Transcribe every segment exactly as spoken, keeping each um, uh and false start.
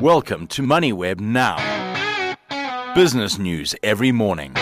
Welcome to MoneyWeb Now. Business news every morning.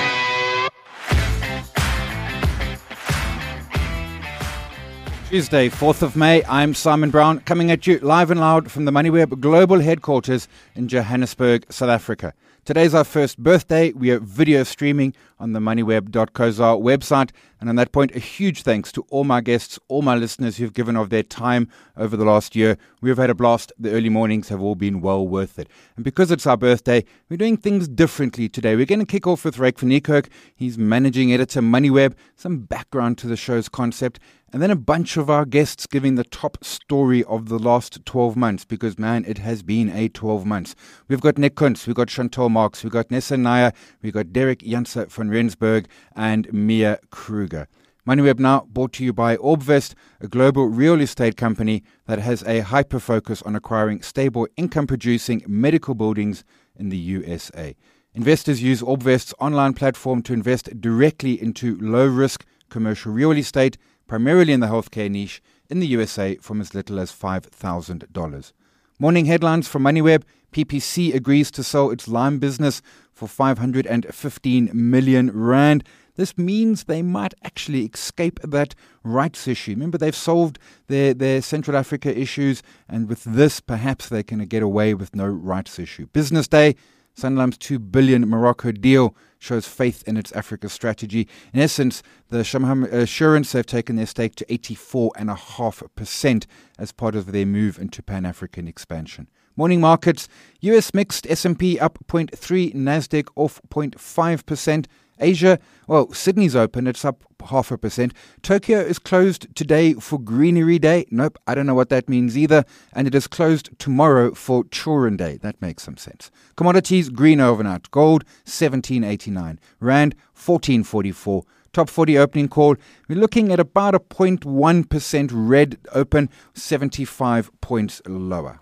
Tuesday, fourth of May, I'm Simon Brown, coming at you live and loud from the MoneyWeb Global Headquarters in Johannesburg, South Africa. Today's our first birthday. We are video streaming on the moneyweb dot co za website. And on that point, a huge thanks to all my guests, all my listeners who've given of their time over the last year. We've had a blast. The early mornings have all been well worth it. And because it's our birthday, we're doing things differently today. We're going to kick off with Ryk van Niekerk. He's managing editor, MoneyWeb, some background to the show's concept, and then a bunch of our guests giving the top story of the last twelve months, because, man, it has been a twelve months. We've got Nick Kuntz, we've got Chantal Marks, we've got Nessa Naya, we've got Derek Janse van Rensburg, and Mia Kruger. MoneyWeb Now brought to you by Orbvest, a global real estate company that has a hyper-focus on acquiring stable income-producing medical buildings in the U S A. Investors use Orbvest's online platform to invest directly into low-risk commercial real estate, primarily in the healthcare niche, in the U S A from as little as five thousand dollars. Morning headlines from MoneyWeb. P P C agrees to sell its lime business for five hundred fifteen million rand. This means they might actually escape that rights issue. Remember, they've solved their, their Central Africa issues, and with this, perhaps they can get away with no rights issue. Business Day. Sanlam's two billion Morocco deal shows faith in its Africa strategy. In essence, the Shamham Assurance have taken their stake to eighty-four point five percent as part of their move into Pan-African expansion. Morning markets, U S mixed, S and P up zero point three, Nasdaq off zero point five percent. Asia, well, Sydney's open, it's up half a percent. Tokyo is closed today for Greenery Day. Nope, I don't know what that means either. And it is closed tomorrow for Children Day. That makes some sense. Commodities, green overnight. Gold, seventeen eighty-nine. Rand, fourteen forty-four. Top forty opening call. We're looking at about a zero point one percent red open, seventy-five points lower.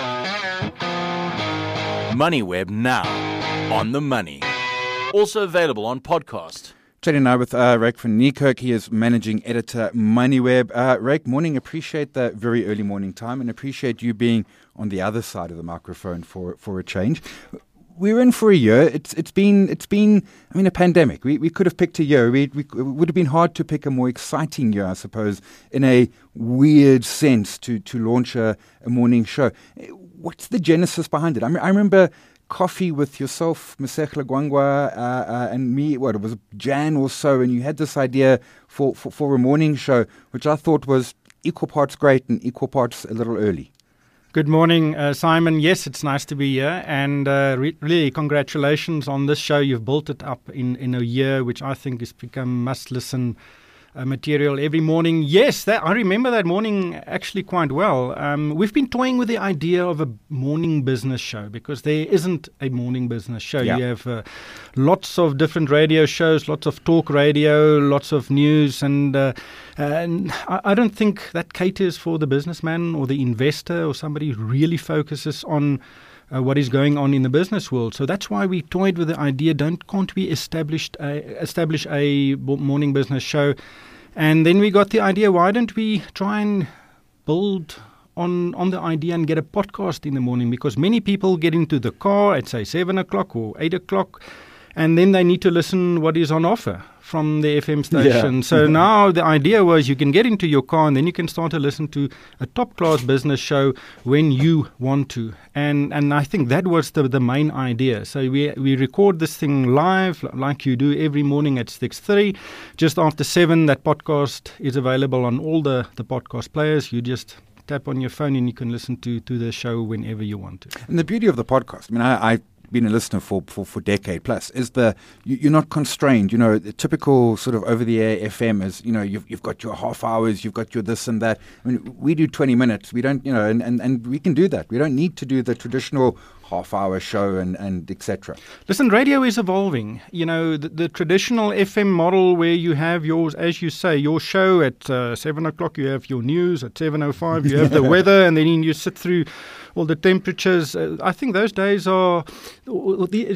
MoneyWeb Now. On the money. Also available on podcast. Chatting now with uh, Ryk van Niekerk. He is managing editor, MoneyWeb. Uh, Ryk, morning. Appreciate the very early morning time and appreciate you being on the other side of the microphone for for a change. We're in for a year. It's it's been it's been I mean a pandemic. We we could have picked a year. We, we it would have been hard to pick a more exciting year, I suppose, in a weird sense to to launch a, a morning show. What's the genesis behind it? I mean, I remember coffee with yourself, Masehla Gwangwa, uh, uh, and me, what, it was Jan or so, and you had this idea for, for, for a morning show, which I thought was equal parts great and equal parts a little early. Good morning, uh, Simon. Yes, it's nice to be here, and uh, re- really congratulations on this show. You've built it up in, in a year, which I think has become must-listen Uh, material every morning. Yes, that, I remember that morning actually quite well. Um, we've been toying with the idea of a morning business show because there isn't a morning business show. Yeah. You have uh, lots of different radio shows, lots of talk radio, lots of news, and, uh, and I, I don't think that caters for the businessman or the investor or somebody who really focuses on Uh, what is going on in the business world. So that's why we toyed with the idea, don't can't we established a, establish a morning business show? And then we got the idea, why don't we try and build on on the idea and get a podcast in the morning? Because many people get into the car at, say, seven o'clock or eight o'clock, and then they need to listen what is on offer from the F M station. Yeah. So now the idea was you can get into your car and then you can start to listen to a top-class business show when you want to. And and I think that was the, the main idea. So we we record this thing live like you do every morning at six thirty. Just after seven, that podcast is available on all the, the podcast players. You just tap on your phone and you can listen to, to the show whenever you want to. And the beauty of the podcast, I mean, I... I been a listener for, for, for decade plus, is the you, you're not constrained. You know, the typical sort of over-the-air F M is, you know, you've you've got your half hours, you've got your this and that. I mean, we do twenty minutes. We don't, you know, and, and, and we can do that. We don't need to do the traditional half-hour show and, and et cetera. Listen, radio is evolving. You know, the, the traditional F M model where you have yours, as you say, your show at uh, seven o'clock, you have your news at seven oh five, you have the weather, and then you sit through all the temperatures. Uh, I think those days are, it's not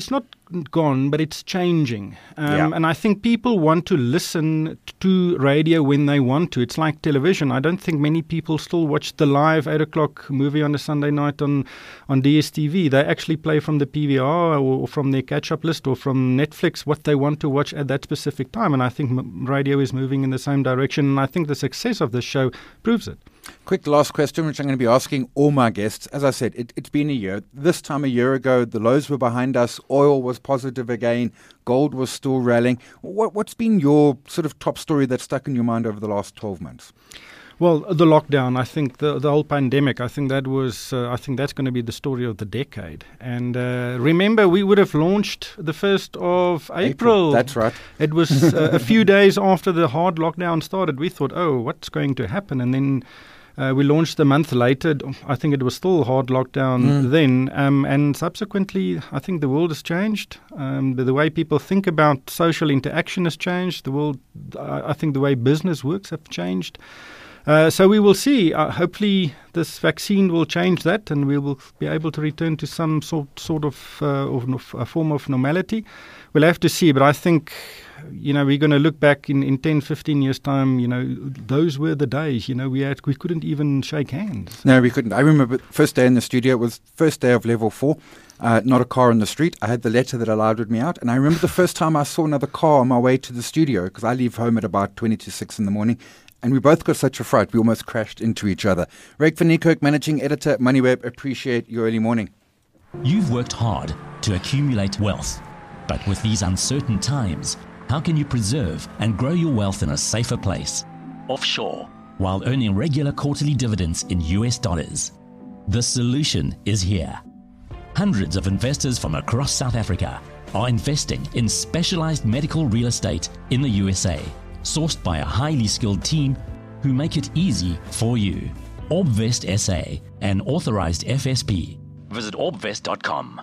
gone, but it's changing. Um, Yeah. And I think people want to listen to radio when they want to. It's like television. I don't think many people still watch the live eight o'clock movie on a Sunday night on, on D S T V. They actually play from the P V R or from their catch-up list or from Netflix what they want to watch at that specific time. And I think m- radio is moving in the same direction. And I think the success of this show proves it. Quick last question, which I'm going to be asking all my guests. As I said, it, it's been a year. This time a year ago, the lows were behind us. Oil was positive again. Gold was still rallying. What, what's been your sort of top story that's stuck in your mind over the last twelve months? Well, the lockdown, I think the the whole pandemic, I think that was, uh, I think that's going to be the story of the decade. And uh, remember, we would have launched the first of April. April, that's right. It was uh, a few days after the hard lockdown started. We thought, oh, what's going to happen? And then uh, we launched a month later. I think it was still hard lockdown Mm. then. Um, and subsequently, I think the world has changed. Um, the, the way people think about social interaction has changed. The world, I I think the way business works have changed. Uh, so we will see. Uh, hopefully, this vaccine will change that, and we will be able to return to some sort sort of, uh, of no- a form of normality. We'll have to see, but I think, you know, we're going to look back in, in ten, fifteen years' time. You know, those were the days. You know, we had we couldn't even shake hands. No, we couldn't. I remember first day in the studio, it was first day of level four, uh, not a car on the street. I had the letter that allowed me out. And I remember the first time I saw another car on my way to the studio, because I leave home at about twenty to six in the morning. And we both got such a fright, we almost crashed into each other. Ryk van Niekerk, Managing Editor, MoneyWeb, appreciate your early morning. You've worked hard to accumulate wealth. But with these uncertain times, how can you preserve and grow your wealth in a safer place? Offshore, while earning regular quarterly dividends in U S dollars. The solution is here. Hundreds of investors from across South Africa are investing in specialized medical real estate in the U S A, sourced by a highly skilled team who make it easy for you. Orbvest S A, an authorized F S P. Visit orbvest dot com.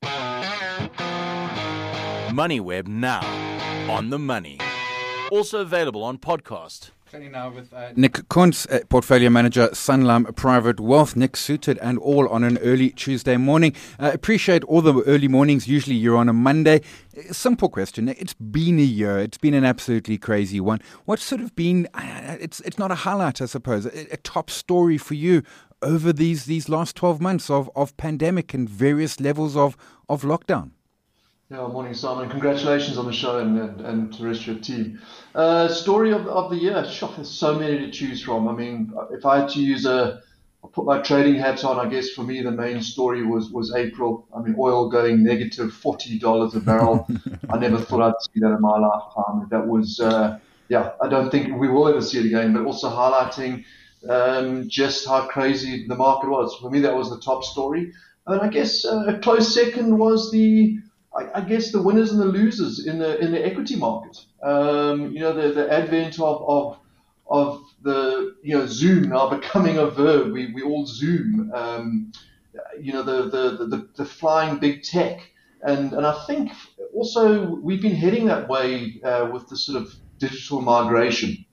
MoneyWeb now, on the money. Also available on podcast. Now with uh, Nick Kuntz, uh, Portfolio Manager, Sanlam Private Wealth. Nick suited and all on an early Tuesday morning. Uh, appreciate all the early mornings. Usually you're on a Monday. Uh, simple question. It's been a year. It's been an absolutely crazy one. What's sort of been, uh, it's it's not a highlight, I suppose, a, a top story for you over these, these last twelve months of, of pandemic and various levels of, of lockdown? Yeah, morning, Simon. Congratulations on the show and and, and terrestrial team. Uh, story of, of the year. Shock, there's so many to choose from. I mean, if I had to use a, I'll put my trading hat on, I guess for me the main story was was April. I mean, oil going negative forty dollars a barrel. I never thought I'd see that in my lifetime. That was, uh, yeah, I don't think we will ever see it again, but also highlighting um, just how crazy the market was. For me, that was the top story. And I guess uh, a close second was the, I, I guess the winners and the losers in the in the equity market. Um, you know, the, the advent of, of of the you know Zoom now becoming a verb. We we all Zoom. Um, you know, the, the the the flying big tech, and and I think also we've been heading that way uh, with the sort of digital migration.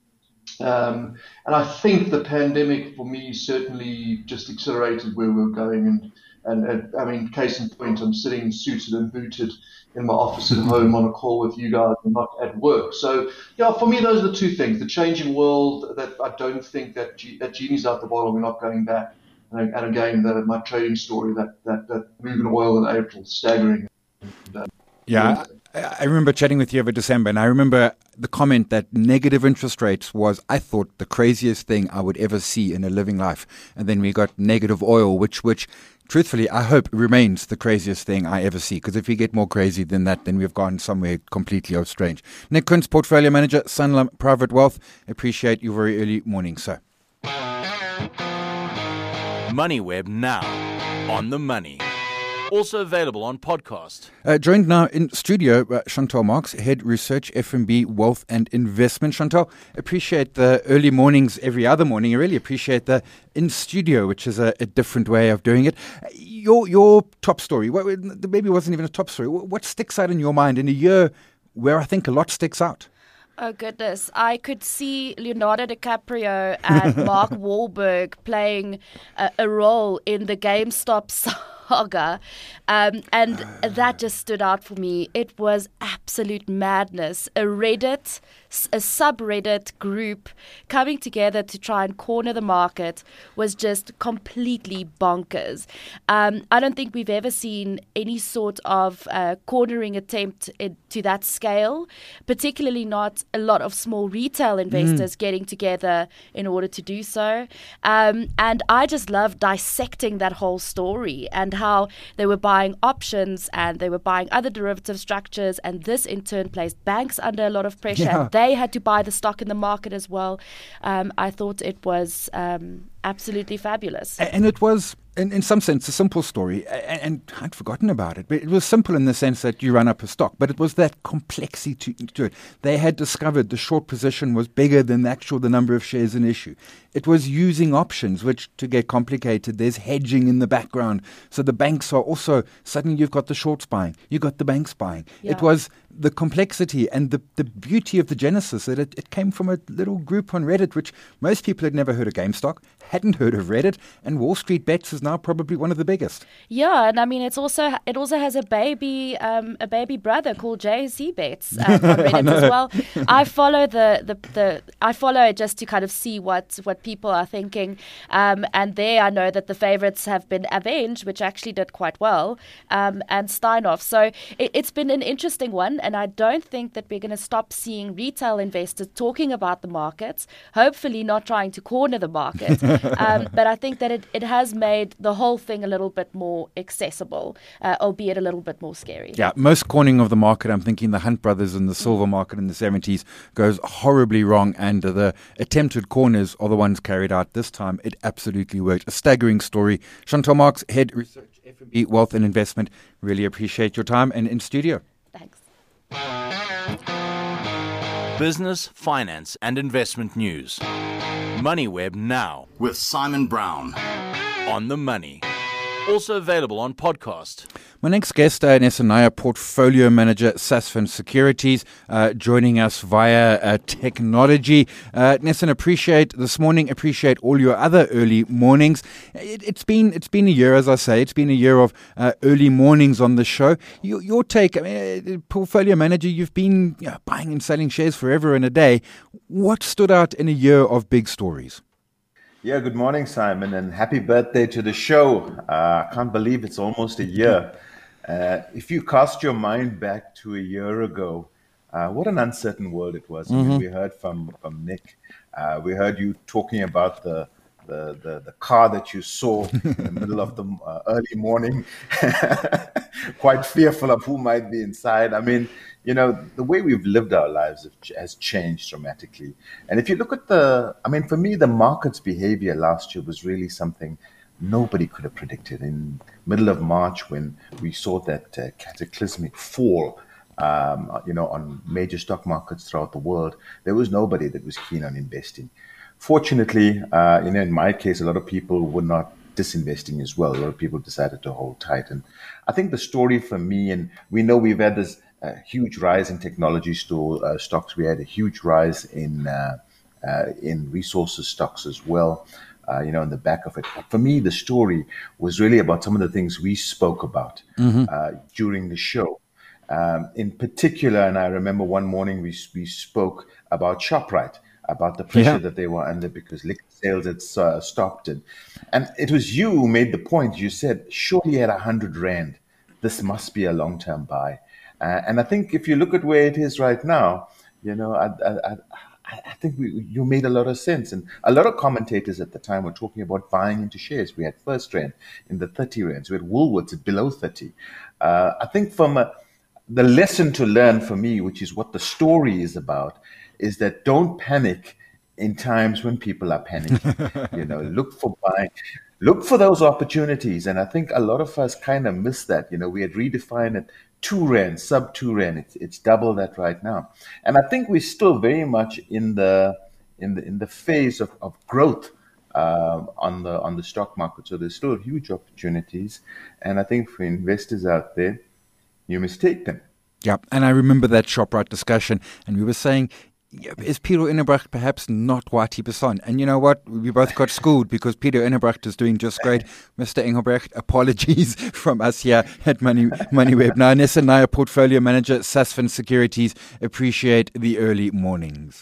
Um, and I think the pandemic for me certainly just accelerated where we were going. And And, and I mean, case in point, I'm sitting suited and booted in my office at home on a call with you guys and not at work. So, yeah, for me, those are the two things. The changing world, that I don't think that, G, that genie's out the bottle. We're not going back. And, and again, the, my trading story, that, that, that move in oil in April, staggering. And, uh, Yeah, I, I remember chatting with you over December, and I remember the comment that negative interest rates was, I thought, the craziest thing I would ever see in a living life. And then we got negative oil, which, which truthfully, I hope remains the craziest thing I ever see. Because if we get more crazy than that, then we've gone somewhere completely strange. Nick Kuntz, Portfolio Manager, Sanlam Private Wealth. Appreciate your very early morning, sir. MoneyWeb now, on the money. Also available on podcast. Uh, joined now in studio, uh, Chantal Marx, Head Research, F N B, Wealth and Investment. Chantal, appreciate the early mornings every other morning. I really appreciate the in studio, which is a, a different way of doing it. Your your top story, what, maybe it wasn't even a top story. What sticks out in your mind in a year where I think a lot sticks out? Oh, goodness. I could see Leonardo DiCaprio and Mark Wahlberg playing a, a role in the GameStop saga. Um, and that just stood out for me. It was absolute madness. A Reddit, a subreddit group coming together to try and corner the market was just completely bonkers. Um, I don't think we've ever seen any sort of uh, cornering attempt in, to that scale, particularly not a lot of small retail investors mm. getting together in order to do so. Um, and I just love dissecting that whole story and how they were buying options and they were buying other derivative structures, and this in turn placed banks under a lot of pressure. Yeah. And they had to buy the stock in the market as well. Um, I thought it was um, absolutely fabulous. And it was, in, in some sense, a simple story, and, and I'd forgotten about it, but it was simple in the sense that you run up a stock, but it was that complexity to, to it. They had discovered the short position was bigger than the actual the number of shares in issue. It was using options, which, to get complicated, there's hedging in the background. So the banks are also, suddenly you've got the shorts buying, you've got the banks buying. Yeah. It was the complexity and the, the beauty of the genesis that it, it came from a little group on Reddit, which most people had never heard of GameStop, hadn't heard of Reddit, and Wall Street Bets is now probably one of the biggest. Yeah, and I mean, it's also it also has a baby um, a baby brother called J C Bets um, on Reddit as well. I follow the, the, the I follow it just to kind of see what, what people are thinking, um, and there I know that the favorites have been Avenge, which actually did quite well, um, and Steinhoff. So it, it's been an interesting one, and I don't think that we're going to stop seeing retail investors talking about the markets, hopefully not trying to corner the market. Um, but I think that it, it has made the whole thing a little bit more accessible, uh, albeit a little bit more scary. Yeah, most cornering of the market, I'm thinking the Hunt brothers in the silver market in the seventies goes horribly wrong, and the attempted corners are the ones carried out. This time, it absolutely worked. A staggering story. Chantal Marx, Head Research, F N B Wealth and Investment. Really appreciate your time and in studio. Thanks. Business, finance and investment news. MoneyWeb Now with Simon Brown on the money. Also available on podcast. My next guest, uh, Nessa Naya, Portfolio Manager, Sasfin Securities, uh, joining us via uh, technology. Uh, Nessa, appreciate this morning, appreciate all your other early mornings. It, it's been it's been a year, as I say, it's been a year of uh, early mornings on the show. Your, your take, I mean, uh, Portfolio Manager, you've been you know, buying and selling shares forever and a day. What stood out in a year of big stories? Yeah, good morning, Simon, and happy birthday to the show. Uh, I can't believe it's almost a year. Uh, if you cast your mind back to a year ago, uh, what an uncertain world it was. Mm-hmm. I mean, we heard from, from Nick. Uh, we heard you talking about the, the, the, the car that you saw in the middle of the uh, early morning, quite fearful of who might be inside. I mean, you know, the way we've lived our lives has changed dramatically. And if you look at the, I mean, for me, the market's behavior last year was really something nobody could have predicted. In middle of March, when we saw that uh, cataclysmic fall, um, you know, on major stock markets throughout the world, there was nobody that was keen on investing. Fortunately, uh, you know, in my case, a lot of people were not disinvesting as well. A lot of people decided to hold tight. And I think the story for me, and we know we've had this a huge rise in technology store, uh, stocks. We had a huge rise in uh, uh, in resources stocks as well, uh, you know, in the back of it. But for me, the story was really about some of the things we spoke about mm-hmm. uh, during the show. Um, in particular, and I remember one morning we we spoke about ShopRite, about the pressure yeah. that they were under because liquor sales had uh, stopped. And, and it was you who made the point. You said, surely at one hundred rand, this must be a long-term buy. Uh, and I think if you look at where it is right now, you know, I, I, I, I think we, you made a lot of sense. And a lot of commentators at the time were talking about buying into shares. We had First Rand in the thirty rands. We had Woolworths at below thirty. Uh, I think from a, the lesson to learn for me, which is what the story is about, is that don't panic in times when people are panicking. You know, look for buying. Look for those opportunities. And I think a lot of us kind of missed that. You know, we had redefined it. Two rand, sub two rand. It's it's double that right now, and I think we're still very much in the in the in the phase of, of growth uh, on the on the stock market. So there's still huge opportunities, and I think for investors out there, you must take them. Yeah, and I remember that ShopRite discussion, and we were saying, is Peter Engelbrecht perhaps not what he was on? And you know what? We both got schooled because Peter Engelbrecht is doing just great. Mister Engelbrecht, apologies from us here at Money MoneyWeb. Now, Nessa Naya, Portfolio Manager, Sasfin Securities, appreciate the early mornings.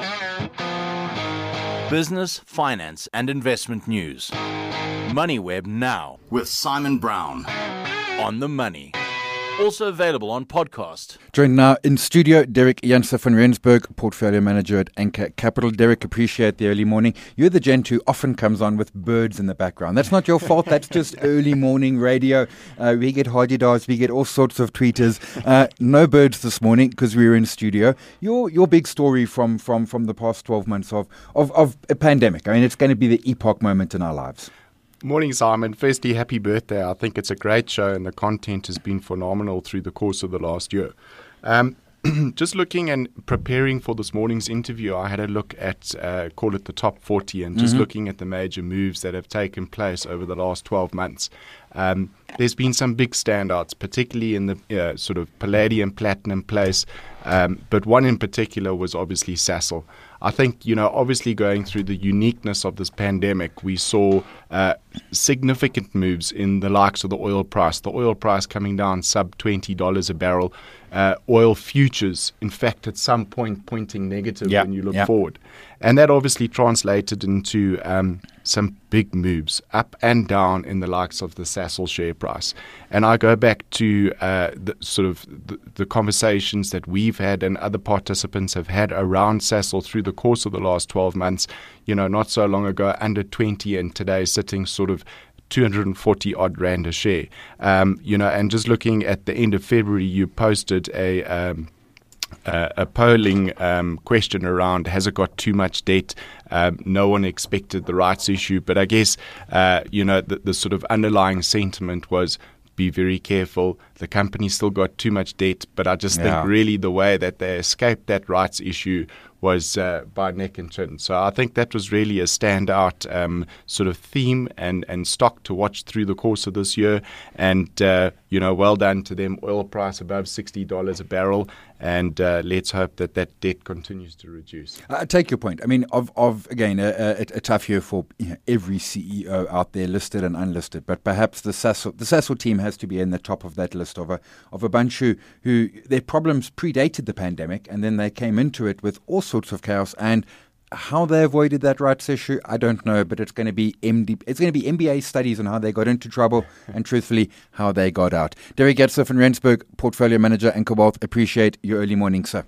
Business, finance, and investment news. MoneyWeb Now with Simon Brown on the money. Also available on podcast. Joined now in studio, Derek Janse van Rensburg, Portfolio Manager at Anchor Capital. Derek, appreciate the early morning. You're the gent who often comes on with birds in the background. That's not your fault. That's just early morning radio. Uh, we get hardy-dars, we get all sorts of tweeters. Uh, no birds this morning because we were in studio. Your your big story from from, from the past twelve months of, of, of a pandemic. I mean, it's going to be the epoch moment in our lives. Morning, Simon. Firstly, happy birthday. I think it's a great show and the content has been phenomenal through the course of the last year. Um, just looking and preparing for this morning's interview, I had a look at, uh, call it the top forty, and just mm-hmm. looking at the major moves that have taken place over the last twelve months. Um, there's been some big standouts, particularly in the uh, sort of palladium, platinum place, um, but one in particular was obviously Sasol. I think, you know, obviously going through the uniqueness of this pandemic, we saw uh, significant moves in the likes of the oil price. The oil price coming down sub twenty dollars a barrel. Uh, oil futures, in fact, at some point pointing negative yeah, when you look yeah. forward. And that obviously translated into um, some big moves up and down in the likes of the Sasol share price. And I go back to uh, the sort of the, the conversations that we've had and other participants have had around Sasol through the course of the last twelve months. You know, not so long ago, under twenty, and today sitting sort of two hundred forty odd rand a share. Um, you know, and just looking at the end of February, you posted a um, uh, a polling um, question around, has it got too much debt? Um, no one expected the rights issue, but I guess, uh, you know, the, the sort of underlying sentiment was, be very careful. The company still got too much debt, but I just yeah. think really the way that they escaped that rights issue was uh, by neck and chin. So I think that was really a standout um, sort of theme and, and stock to watch through the course of this year. And, uh, you know, well done to them. Oil price above sixty dollars a barrel. And uh, let's hope that that debt continues to reduce. I take your point. I mean, of, of again, a, a, a tough year for you know, every C E O out there, listed and unlisted. But perhaps the Sasol, the Sasol team has to be in the top of that list of a of a bunch who, who their problems predated the pandemic, and then they came into it with all sorts of chaos. And how they avoided that rights issue, I don't know, but it's going to be M D, it's going to be M B A studies on how they got into trouble and, truthfully, how they got out. Derek Janse van Rensburg, Portfolio Manager, Anchor Wealth. Appreciate your early morning, sir.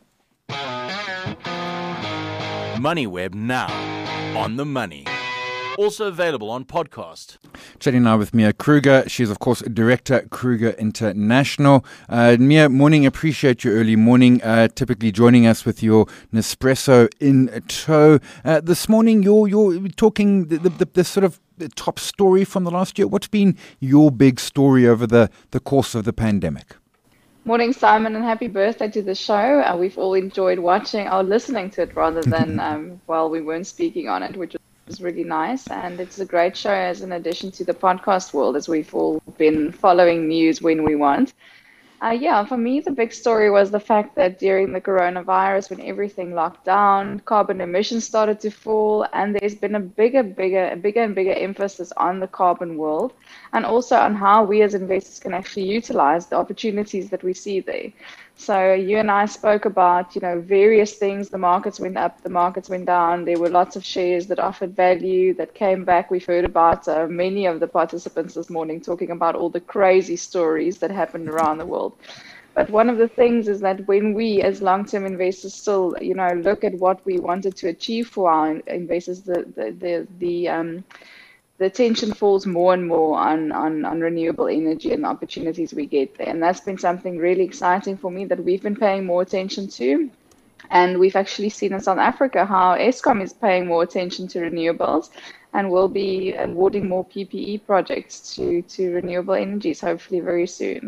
MoneyWeb Now on the money. Also available on podcast. Chatting now with Mia Kruger. She's, of course, Director, Kruger International. Uh, Mia, morning. Appreciate your early morning. Uh, typically joining us with your Nespresso in tow. Uh, this morning, you're, you're talking the, the, the sort of the top story from the last year. What's been your big story over the, the course of the pandemic? Morning, Simon, and happy birthday to the show. Uh, we've all enjoyed watching or listening to it rather than um, while we weren't speaking on it, which was It's really nice, and it's a great show as an addition to the podcast world, as we've all been following news when we want. Uh, yeah, for me, the big story was the fact that during the coronavirus, when everything locked down, carbon emissions started to fall, and there's been a bigger, bigger, a bigger and bigger emphasis on the carbon world, and also on how we as investors can actually utilize the opportunities that we see there. So you and I spoke about, you know, various things. The markets went up, the markets went down. There were lots of shares that offered value that came back. We've heard about uh, many of the participants this morning talking about all the crazy stories that happened around the world. But one of the things is that when we as long-term investors still, you know, look at what we wanted to achieve for our investors, the the the, the um the attention falls more and more on, on, on renewable energy and the opportunities we get there. And that's been something really exciting for me that we've been paying more attention to. And we've actually seen in South Africa how Eskom is paying more attention to renewables and will be awarding more P P E projects to, to renewable energies, hopefully very soon.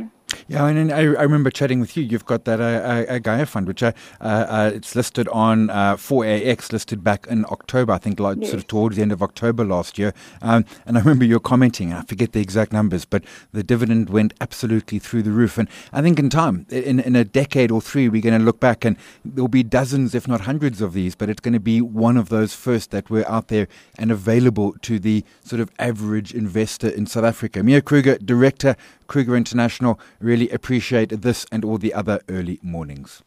Yeah, and I, I remember chatting with you. You've got that uh, uh, Gaia fund, which uh, uh, it's listed on uh, four A X, listed back in October, I think, like, yes. sort of towards the end of October last year. Um, and I remember you commenting, I forget the exact numbers, but the dividend went absolutely through the roof. And I think in time, in, in a decade or three, we're going to look back and there'll be dozens, if not hundreds of these, but it's going to be one of those first that were out there and available to the sort of average investor in South Africa. Mia Kruger, Director, Kruger International, really appreciate this and all the other early mornings.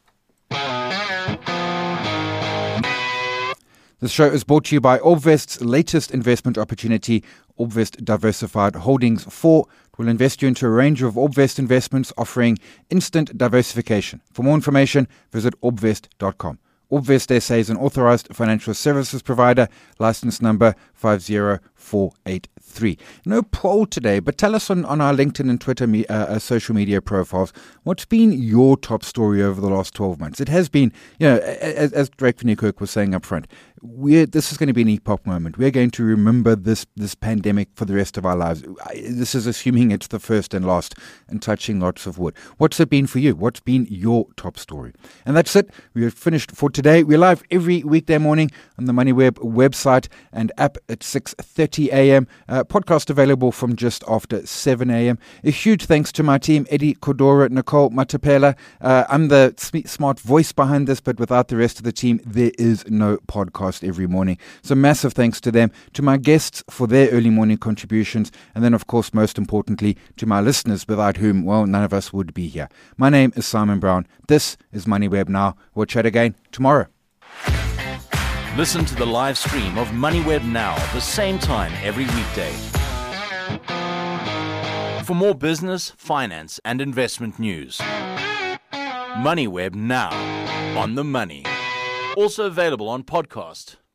This show is brought to you by Orbvest's latest investment opportunity, Orbvest Diversified Holdings four. It will invest you into a range of Orbvest investments offering instant diversification. For more information, visit orbvest dot com. Orbvest S A is an authorized financial services provider, license number five zero four eight three. No poll today, but tell us on, on our LinkedIn and Twitter me, uh, uh, social media profiles, what's been your top story over the last twelve months? It has been, you know, as, as Drake van Niekerk was saying up front, we're, this is going to be an epoch moment. We're going to remember this this pandemic for the rest of our lives. This is assuming it's the first and last and touching lots of wood. What's it been for you? What's been your top story? And that's it. We have finished for today. We're live every weekday morning on the MoneyWeb website and app at six thirty a.m. Uh, podcast available from just after seven a.m. A huge thanks to my team, Eddie Kodora, Nicole Matapela. Uh, I'm the smart voice behind this, but without the rest of the team, there is no podcast every morning. So massive thanks to them, to my guests for their early morning contributions, and then, of course, most importantly, to my listeners, without whom, well, none of us would be here. My name is Simon Brown. This is MoneyWeb Now. We'll chat again tomorrow. Listen to the live stream of MoneyWeb Now the same time every weekday. For more business, finance, and investment news, MoneyWeb Now, on the money. Also available on podcast.